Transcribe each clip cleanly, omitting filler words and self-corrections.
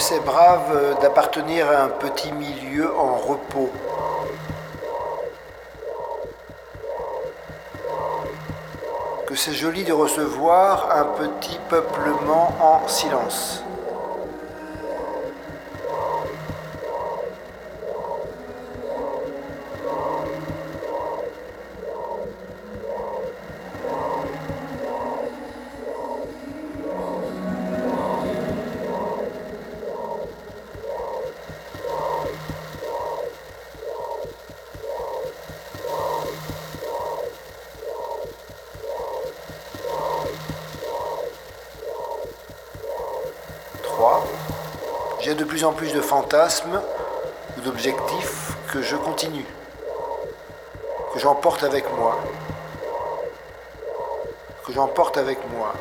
c'est brave d'appartenir à un petit milieu en repos. Que c'est joli de recevoir un petit peuplement en silence. J'ai de plus en plus de fantasmes ou d'objectifs que je continue, que j'emporte avec moi, que j'emporte avec moi.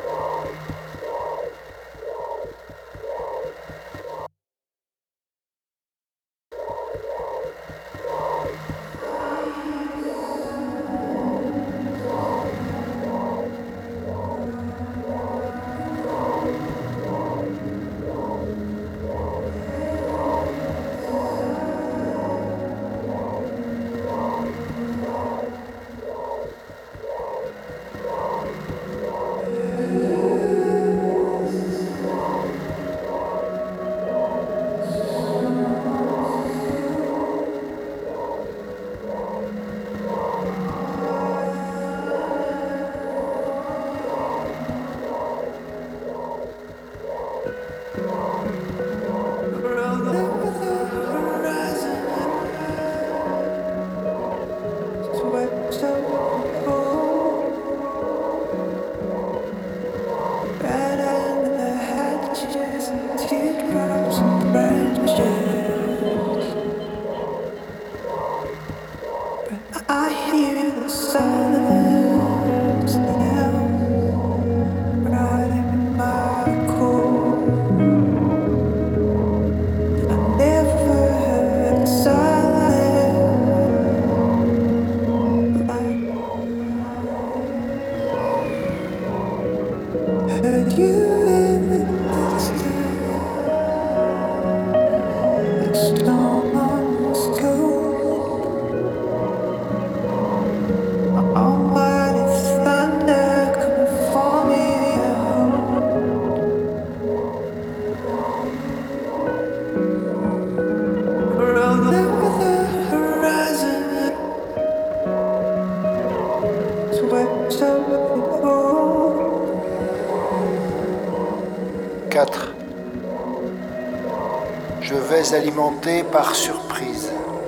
Je vais alimenter par surprise.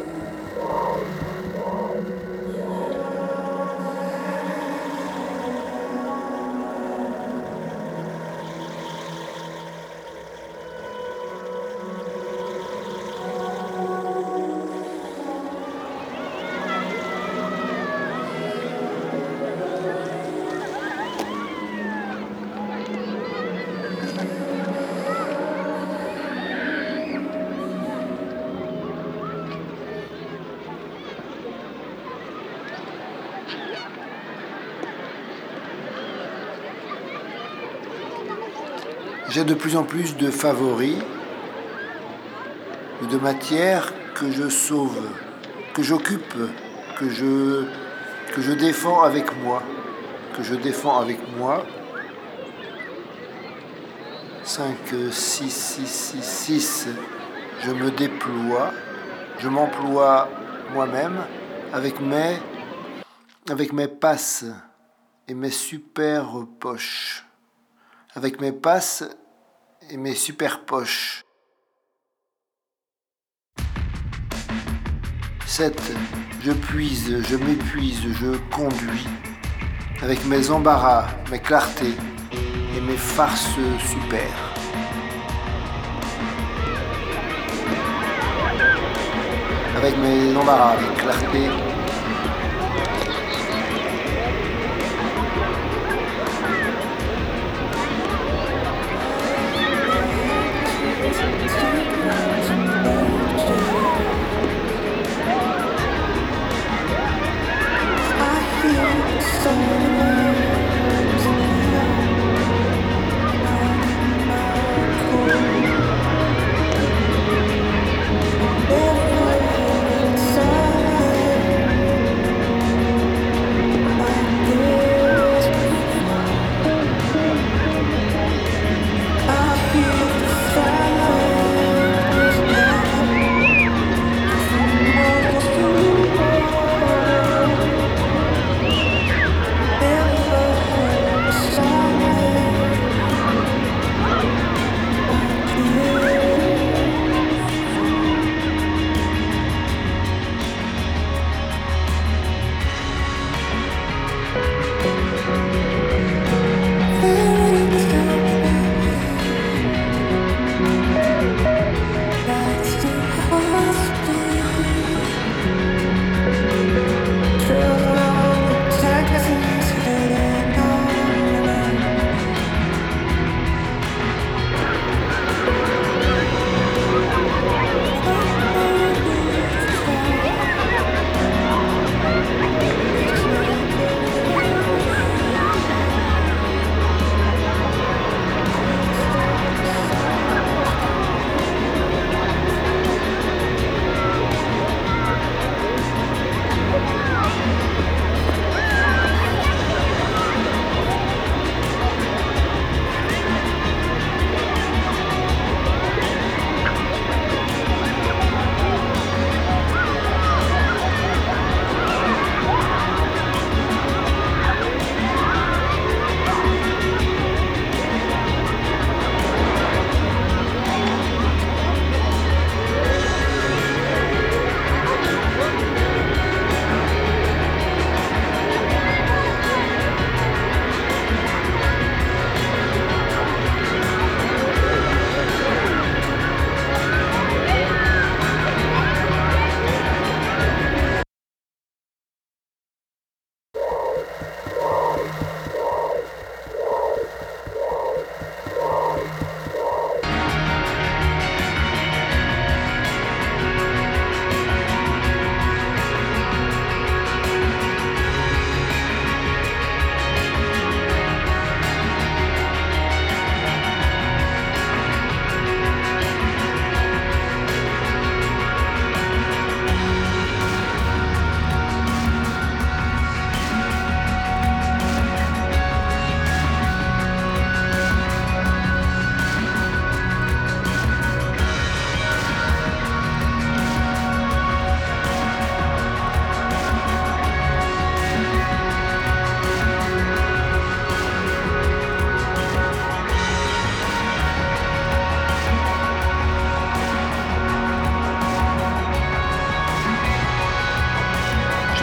J'ai de plus en plus de favoris, de matières que je sauve, que j'occupe, que je défends avec moi, 5, 6, 6, 6, 6, je me déploie, je m'emploie moi-même avec mes passes et mes super poches. Avec mes passes et mes super poches. 7. Je puise, je m'épuise, je conduis. Avec mes embarras, mes clartés et mes farces super. Avec mes embarras, mes clartés.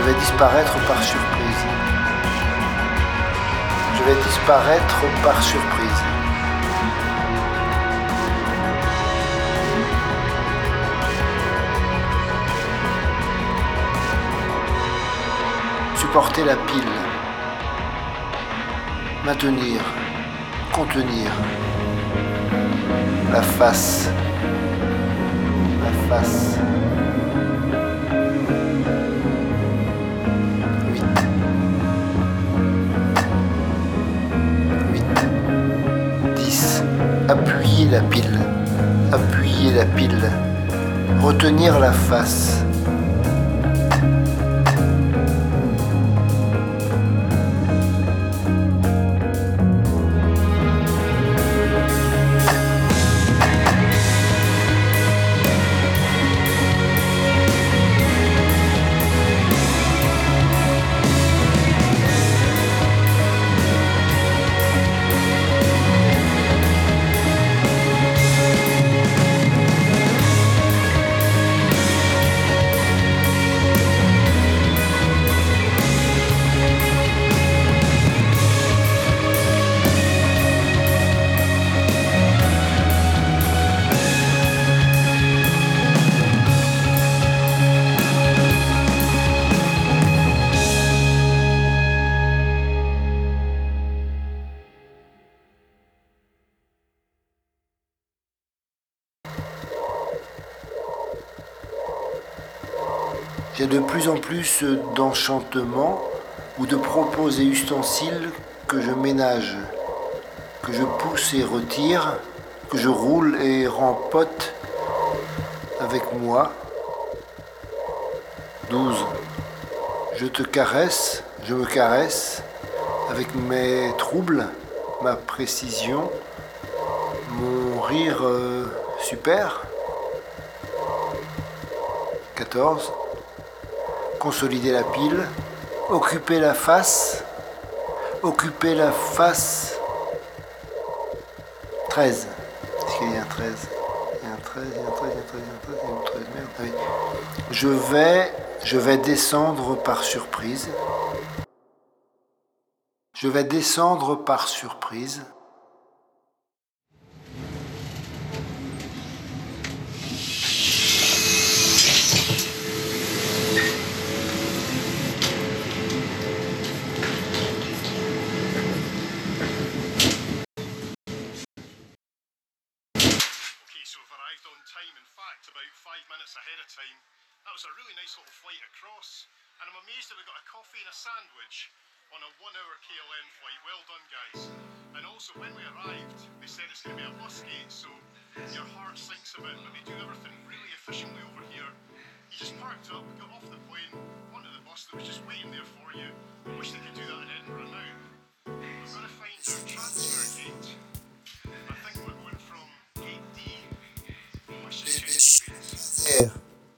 Je vais disparaître par surprise. Je vais disparaître par surprise. Supporter la pile. Maintenir. Contenir. La face. La face. 10. Appuyer la pile. Appuyer la pile. Retenir la face. Il y a de plus en plus d'enchantements ou de propos et ustensiles que je ménage, que je pousse et retire, que je roule et rempote avec moi. 12. Je te caresse, je me caresse avec mes troubles, ma précision, mon rire super. 14. Consolider la pile, occuper la face, occuper la face. 13. Est-ce qu'il y a un 13? Il y a un 13, il y a un 13, il y a un 13, il y a un 13, il y a un 13, merde. Ah oui. Je vais descendre par surprise. Je vais descendre par surprise. Ahead of time. That was a really nice little flight across, and I'm amazed that we got a coffee and a sandwich on a 1-hour KLM flight. Well done, guys. And also, when we arrived, they said it's going to be a bus gate, so your heart sinks a bit, but they do everything really efficiently over here. You just parked up, got off the plane, onto the bus that was just waiting there for you. I wish they could do that in Edinburgh now. We're going to find our transfer gate. I think we're going from gate D. I should check the R.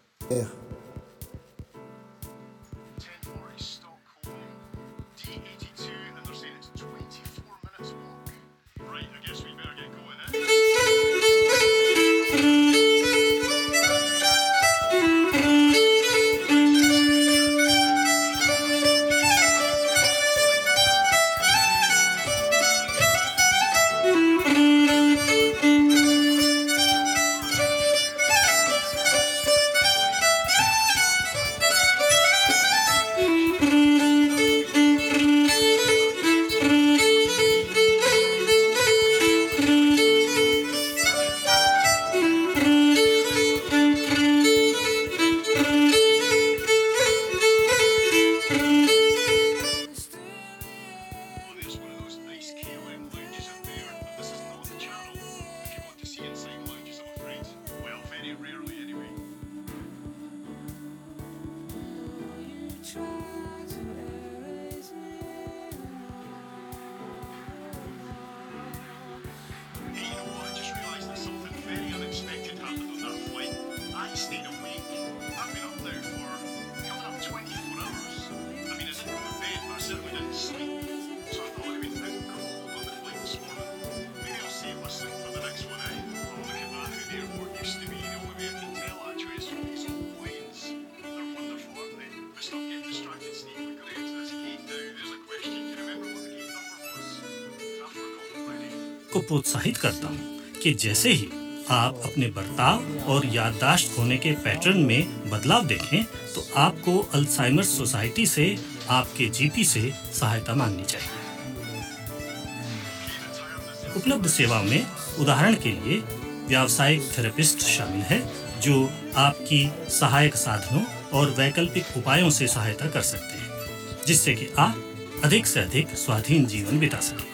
10:40 Stockholm, D82, and they're saying it's 24 minutes walk. Right, I guess we better get going, Stop getting distracted. आपको प्रोत्साहित करता हूँ कि जैसे ही आप अपने बर्ताव और याददाश्त खोने के पैटर्न में बदलाव देखें तो आपको अल्जाइमर्स सोसाइटी से आपके जीपी से सहायता मांगनी चाहिए। उपलब्ध सेवाओं में उदाहरण के लिए व्यावसायिक थेरेपिस्ट शामिल है जो आपकी सहायक साधनों और वैकल्पिक उपायों से सहायता कर सकते हैं जिससे कि आप अधिक से अधिक स्वाधीन जीवन बिता सकें।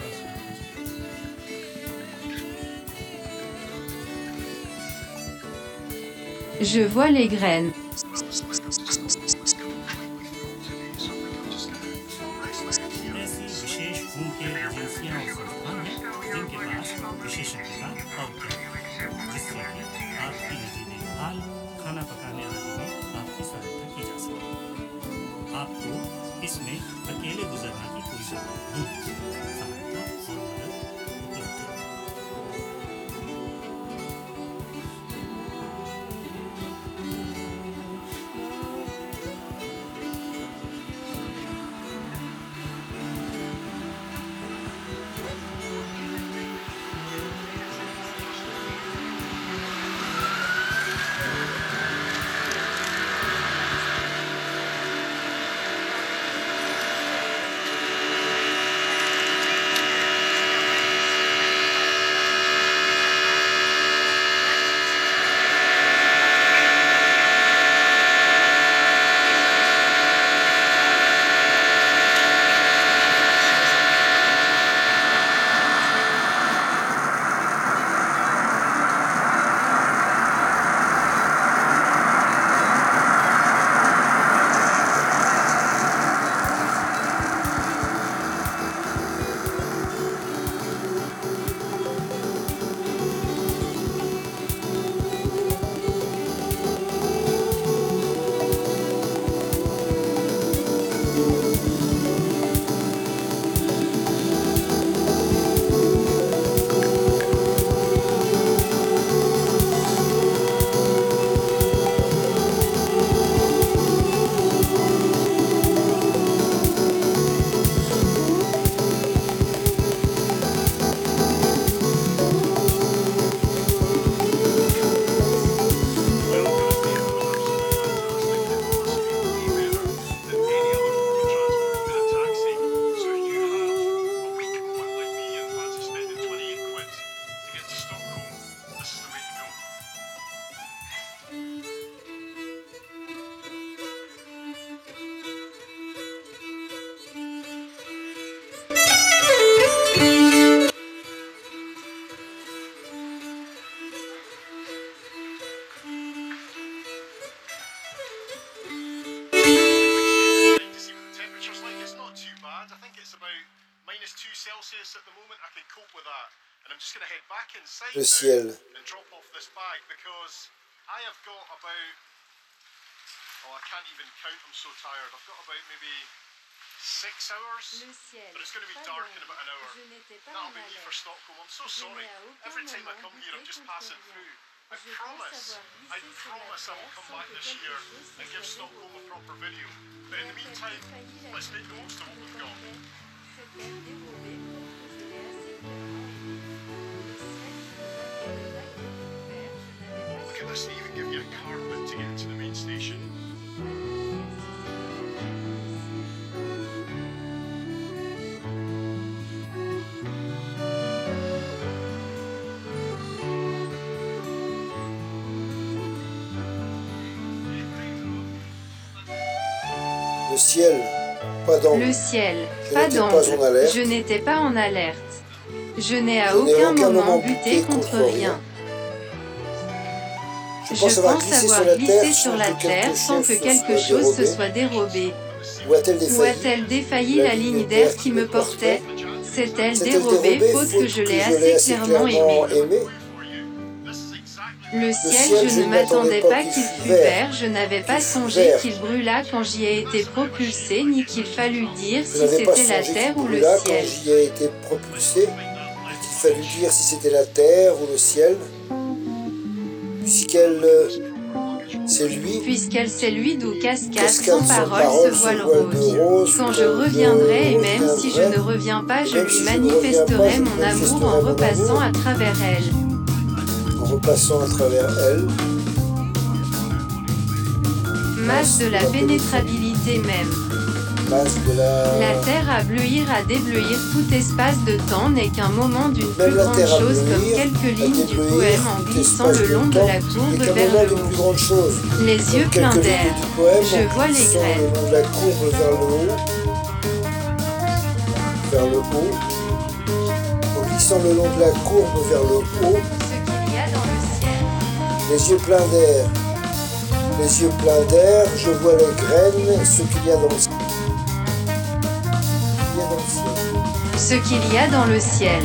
Je vois les graines. ऐसी विशेष खून के एजेंसियां और संस्थान हैं जिनके पास विशेषज्ञता और ज्ञान है जिससे कि आपकी निजी देखभाल, खाना पकाने आदि में आपकी सहायता की जा सके। आपको इसमें अकेले गुजरने की कोई जरूरत नहीं। सहायता और मदद उपलब्ध है। Celsius at the moment, I can cope with that. And I'm just going to head back inside Le ciel. and drop off this bag because I have got about, oh, I can't even count, I'm so tired. I've got about maybe 6 hours, but it's going to be dark in about an hour. That'll be me for Stockholm. I'm so sorry. Every time I come here, I'm just passing through. I promise I will come back this year and give Stockholm a proper video. But in the meantime, let's make the most of what we've got. Look at this, they even give you a carpet to get to the main station. Le ciel, pas d'angle. Le ciel, Je pas n'étais pas d'angle. en alerte. Je n'étais pas en alerte. Je n'ai à Je n'ai aucun moment buté contre rien. Je pense avoir glissé sur la terre sans que quelque chose se soit dérobé. Ou a-t-elle défailli la ligne d'air qui me portait? S'est-elle dérobée faute que je l'ai assez clairement aimée? Le ciel, je ne m'attendais pas qu'il fût vert, je n'avais pas songé qu'il brûlât quand j'y ai été propulsé, ni qu'il fallût dire si c'était la terre ou le ciel. Quand j'y ai été propulsé, qu'il fallut dire si c'était la terre ou le ciel, puisqu'elle puisqu'elle c'est lui d'où cascade sans parole ce voile rose. Quand je reviendrai et même si je ne reviens pas, je lui manifesterai mon amour en repassant à travers elle. En repassant à travers elle. Masse de la pénétrabilité même. La terre à bleuir, à débleuir, tout espace de temps n'est qu'un moment d'une plus grande chose, comme quelques lignes du poème en glissant le long de la courbe vers le haut. Les yeux pleins d'air, je vois les graines. La courbe vers le haut, en glissant le long de la courbe vers le haut, ce qu'il y a dans le ciel. Les yeux pleins d'air. Les yeux pleins d'air, je vois les graines, ce qu'il y a dans le ciel. Ce qu'il y a dans le ciel.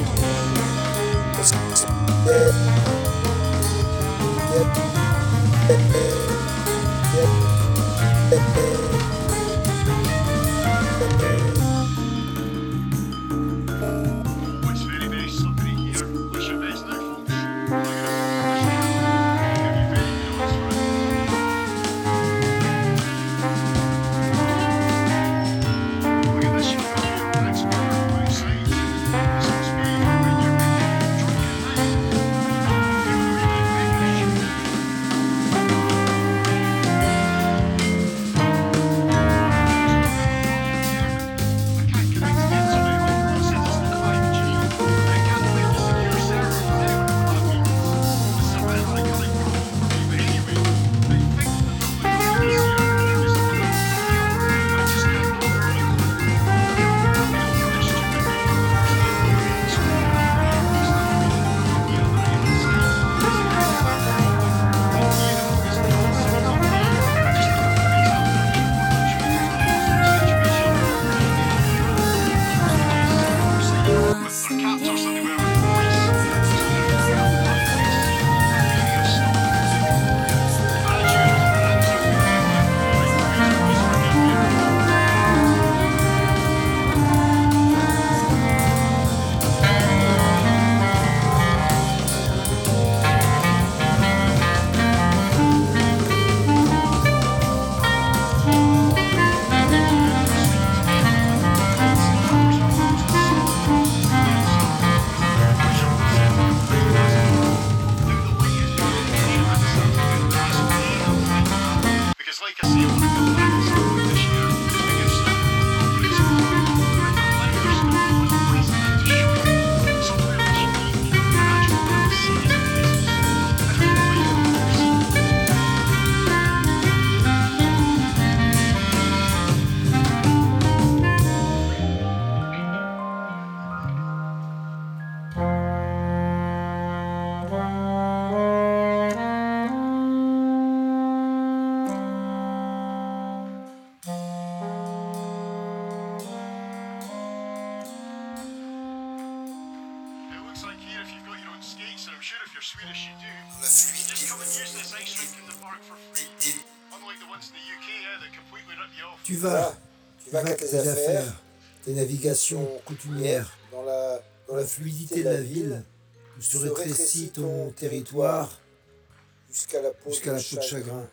Tu vas avec tes affaires, tes navigations coutumières, dans la fluidité de la ville, où se rétrécit ton territoire jusqu'à la peau de chagrin.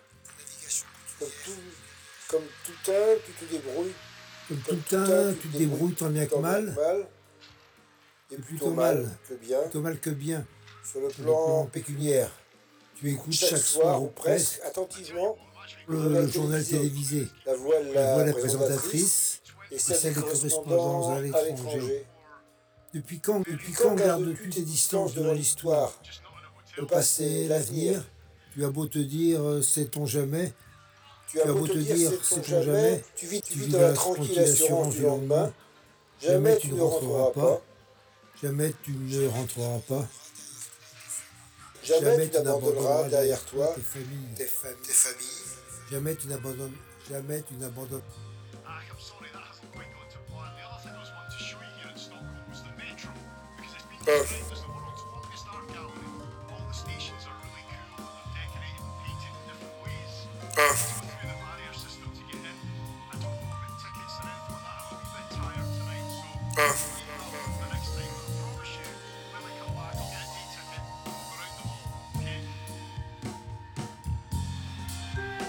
Comme tout un, tu te débrouilles. Comme tout un, tu te débrouilles tant bien que mal. Et plutôt mal que bien. Sur le plan pécuniaire. Tu écoutes chaque soir ou presque attentivement le journal télévisé, la voix de la présentatrice et celle des correspondants à l'étranger. Depuis quand gardes-tu tes distances devant l'histoire, le passé, l'avenir? Tu as beau te dire sait-on jamais, tu vis dans la tranquille assurance du lendemain. Jamais tu ne rentreras pas. Jamais tu n'abandonneras derrière toi tes familles. Jamais tu n'abandonnes. I'm sorry, that hasn't quite gone to plan. The other thing I was wanting to show you here in Stockholm was the metro, because it's been described as the world's longest art gallery. All the stations are really cool and they're decorated and painted in different ways. Through the barrier system to get in. I don't know about tickets or anything like that. I'm a wee bit tired tonight, so for the next time. But I promise you, when we come back, I'll get a day ticket. We'll go round them all, okay?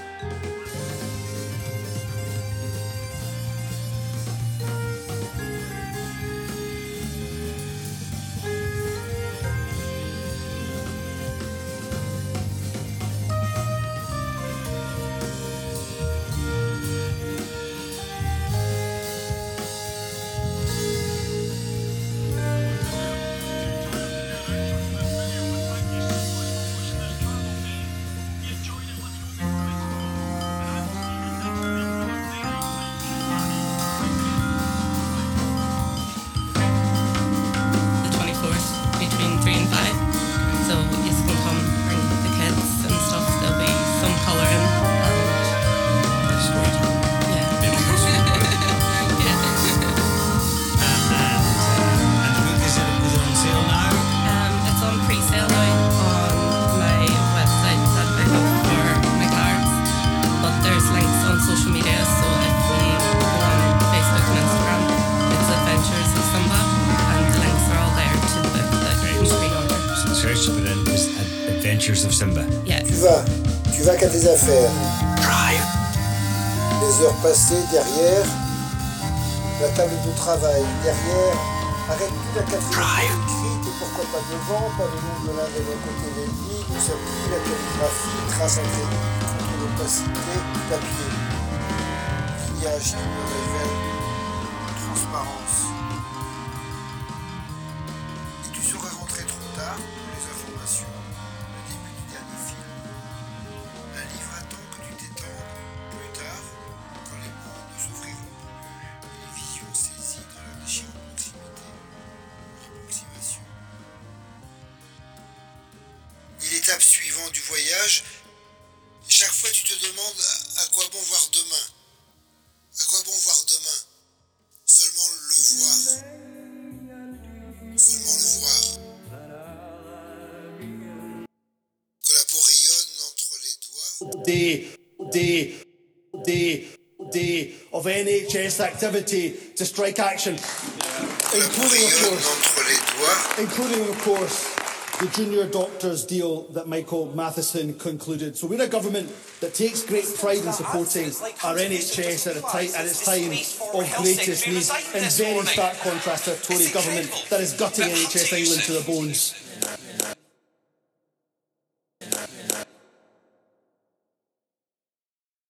Tu vas qu'à tes affaires. Les heures passées derrière la table de travail, derrière, arrête plus la quatrième écrite et pourquoi pas devant, pas le nom de l'un des deux côtés des lignes, où s'appuie la calligraphie, trace un crédit, contre l'opacité du papier. Lignage qui me révèle transparence. Et tu seras rentré trop tard pour les informations, le début du dernier film. Un livre attend que tu t'étendes plus tard, quand les mondes ne s'offriront plus, et les visions saisies dans leur déchirante proximité, approximation. Et l'étape suivante du voyage, chaque fois tu te demandes à quoi bon voir demain. À quoi bon voir demain? Seulement le voir. Seulement le voir. Que la peau rayonne entre les doigts. Day of NHS activity to strike action, including of course the junior doctors deal that Michael Matheson concluded. So we're a government that takes great pride in supporting our NHS at its time of greatest need, in very stark contrast to a Tory government that is gutting NHS England to the bones.